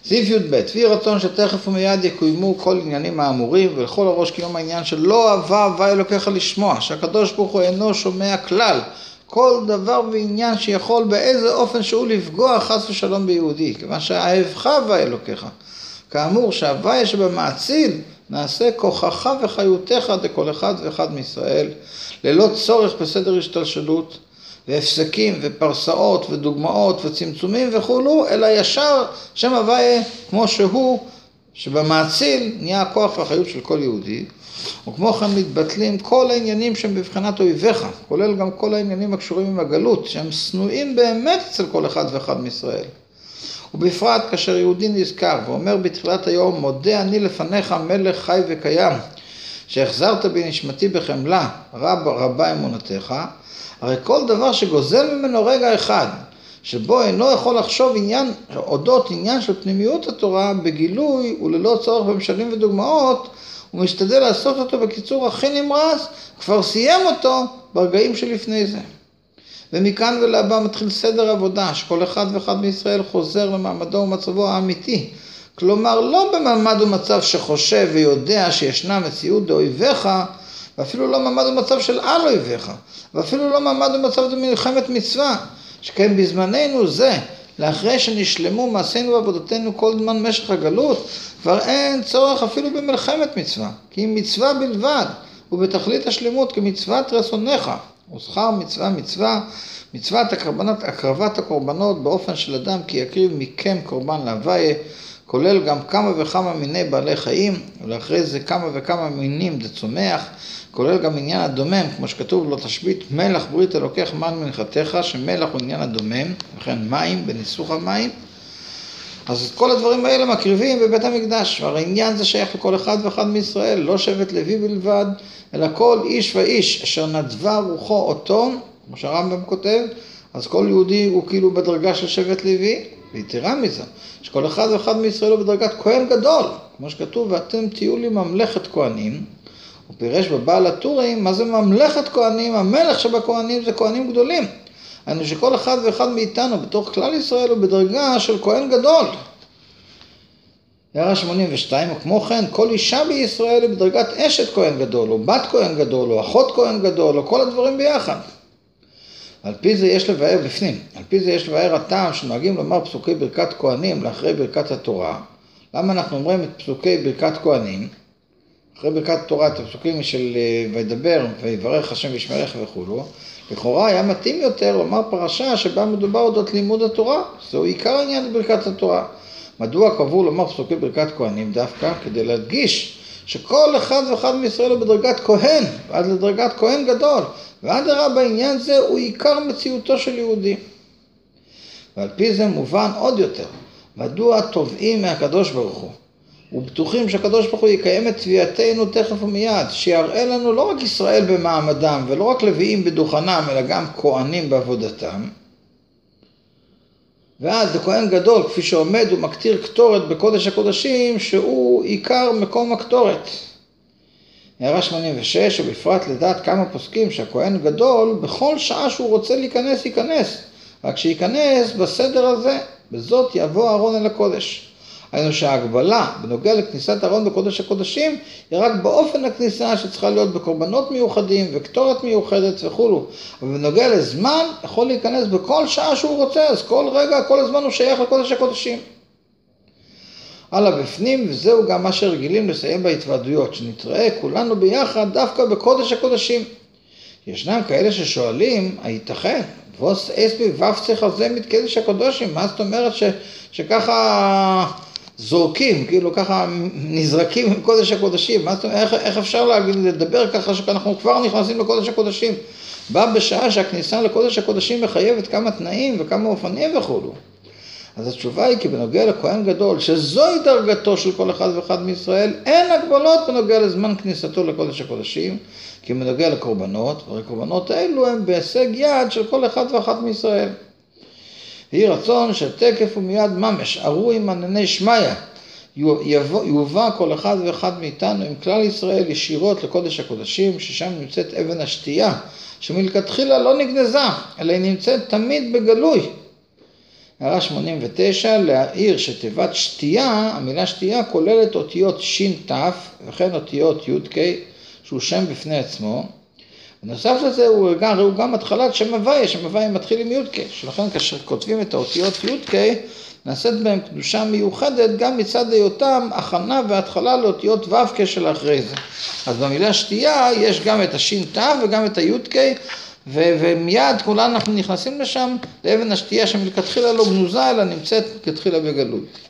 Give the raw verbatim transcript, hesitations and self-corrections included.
סעיף י' ב' ויהי רצון שתכף ומיד יקוימו כל עניינים האמורים ולכל הראש קיום העניין שלא אהבה הווי אלוקיך לשמוע, שהקדוש ברוך הוא אינו שומע כלל כל דבר ועניין שיכול באיזה אופן שהוא לפגוע חס ושלום ביהודי, כיוון שהאהבך הווי אלוקיך. כאמור שההווי שבמעציל נעשה כוחך וחיותך לכל אחד ואחד מישראל, ללא צורך בסדר השתלשלות והפסקים ופרסאות ודוגמאות וצמצומים וכולו, אלא ישר שם הווי כמו שהוא, שבמעציל נהיה הכוח והחיות של כל יהודי. וכמו כן מתבטלים כל העניינים שהם בבחינת אויביך, כולל גם כל העניינים הקשורים עם הגלות, שהם שנואים באמת אצל כל אחד ואחד מישראל. ובפרט כאשר יהודי נזכר ואומר בתחילת היום, מודה אני לפניך מלך חי וקיים, שהחזרת בי נשמתי בחמלה, רב רבה אמונתך, הרי כל דבר שגוזל ממנו רגע אחד, שבו אינו יכול לחשוב עניין, אודות עניין של פנימיות התורה בגילוי וללא צורך במשלים ודוגמאות, הוא משתדל לעשות אותו בקיצור הכי נמרץ, כבר סיים אותו ברגעים שלפני זה. ומכאן ולהבא מתחיל סדר עבודה, שכל אחד ואחד מישראל חוזר למעמדו ומצבו האמיתי. כלומר, לא במעמד ומצב שחושב ויודע שישנה מציאות דאויביך, ואפילו לא מעמד ומצב של על אויביך, ואפילו לא מעמד ומצב במלחמת מצווה, שכן בזמננו זה, לאחרי שנשלמו מעשינו ועבודתנו כל זמן משך הגלות, כבר אין צורך אפילו במלחמת מצווה, כי היא מצווה בלבד, ובתכלית השלמות כמצוות רצונך. ושכר מצווה מצווה, מצוות הקרבנות, הקרבת הקורבנות באופן של אדם כי יקריב מכם קורבן להוויה, כולל גם כמה וכמה מיני בעלי חיים, ולאחרי זה כמה וכמה מינים דצומח, כולל גם עניין הדומם, כמו שכתוב לא תשבית מלח ברית אלוקך מן מנחתך, שמלח הוא עניין הדומם, וכן מים בניסוך המים. אז את כל הדברים האלה מקריבים בבית המקדש, והרי עניין זה שייך לכל אחד ואחד מישראל, לא שבט לוי בלבד, אלא כל איש ואיש אשר נדבה רוחו אותו, כמו שהרמב"ם כותב, אז כל יהודי הוא כאילו בדרגה של שבט לוי, ויתרה מזה, שכל אחד ואחד מישראל הוא בדרגת כהן גדול, כמו שכתוב, ואתם תהיו לי ממלכת כהנים, הוא פירש בבעל הטורים, מה זה ממלכת כהנים? המלך שבכהנים זה כהנים גדולים. אני שכל אחד ואחד מאיתנו בתוך כלל ישראל הוא בדרגה של כהן גדול. הערה שמונים ושתיים, וכמו כן, כל אישה בישראל היא בדרגת אשת כהן גדול, או בת כהן גדול, או אחות כהן גדול, או כל הדברים ביחד. על פי זה יש לבאר בפנים, על פי זה יש לבאר הטעם שנוהגים לומר פסוקי ברכת כהנים לאחרי ברכת התורה. למה אנחנו אומרים את פסוקי ברכת כהנים? אחרי ברכת התורה, את הפסוקים של וידבר ויברך השם וישמרך וכולו, לכאורה היה מתאים יותר לומר פרשה שבה מדובר אודות לימוד התורה, זהו עיקר העניין בברכת התורה. מדוע קבעו לומר פסוקי ברכת כהנים דווקא? כדי להדגיש שכל אחד ואחד מישראל הוא בדרגת כהן, ועד לדרגת כהן גדול, ועד הרע בעניין זה הוא עיקר מציאותו של יהודי. ועל פי זה מובן עוד יותר, מדוע תובעים מהקדוש ברוך הוא, ובטוחים שהקדוש ברוך הוא יקיים את תביעתנו תכף ומיד, שיראה לנו לא רק ישראל במעמדם, ולא רק לוויים בדוכנם, אלא גם כהנים בעבודתם. ואז זה כהן גדול, כפי שעומד ומקטיר קטורת בקודש הקודשים, שהוא עיקר מקום הקטורת. הערה שמונים ושש, ובפרט לדעת כמה פוסקים שהכהן גדול, בכל שעה שהוא רוצה להיכנס, ייכנס. רק שייכנס בסדר הזה, בזאת יבוא אהרון אל הקודש. היינו שההגבלה בנוגע לכניסת אהרון בקודש הקודשים, היא רק באופן הכניסה שצריכה להיות בקורבנות מיוחדים וקטורת מיוחדת וכו'. אבל בנוגע לזמן, יכול להיכנס בכל שעה שהוא רוצה, אז כל רגע, כל הזמן הוא שייך לקודש הקודשים. הלאה בפנים, וזהו גם מה שרגילים לסיים בהתוועדויות, שנתראה כולנו ביחד דווקא בקודש הקודשים. ישנם כאלה ששואלים, הייתכן? ווס אסבי ופצח הזה מתקדש הקודשים, מה זאת אומרת ש, שככה זורקים, כאילו ככה נזרקים עם קודש הקודשים, מה זאת אומרת, איך, איך אפשר להגיד, לדבר ככה שאנחנו כבר נכנסים לקודש הקודשים? בא בשעה שהכניסה לקודש הקודשים מחייבת כמה תנאים וכמה אופנים וכו'. אז התשובה היא כי בנוגע לכהן גדול, שזוהי דרגתו של כל אחד ואחד מישראל, אין הגבלות בנוגע לזמן כניסתו לקודש הקודשים, כי בנוגע לקורבנות, והקורבנות האלו הם בהישג יד של כל אחד ואחת מישראל. יהי רצון שתקף ומיד ממש, ארו עם ענני שמיה, יובא כל אחד ואחד מאיתנו עם כלל ישראל ישירות לקודש הקודשים, ששם נמצאת אבן השתייה, שמלכתחילה לא נגנזה, אלא היא נמצאת תמיד בגלוי. הערה שמונים ותשע, להעיר שתיבת שתייה, המילה שתייה כוללת אותיות שין תף, וכן אותיות י' ק' שהוא שם בפני עצמו. בנוסף לזה הוא גם, הוא גם התחלת שם הוויה, שם הוויה מתחיל עם י' ק', שלכן כאשר כותבים את האותיות י' ק', נעשית בהם קדושה מיוחדת גם מצד היותם הכנה והתחלה לאותיות ו' ק' של אחרי זה. אז במילה שתייה יש גם את השין תף וגם את הי' ק', ומיד כולנו אנחנו נכנסים לשם, לאבן השתייה שמלכתחילה לא גנוזה, אלא נמצאת כתחילה בגלוי.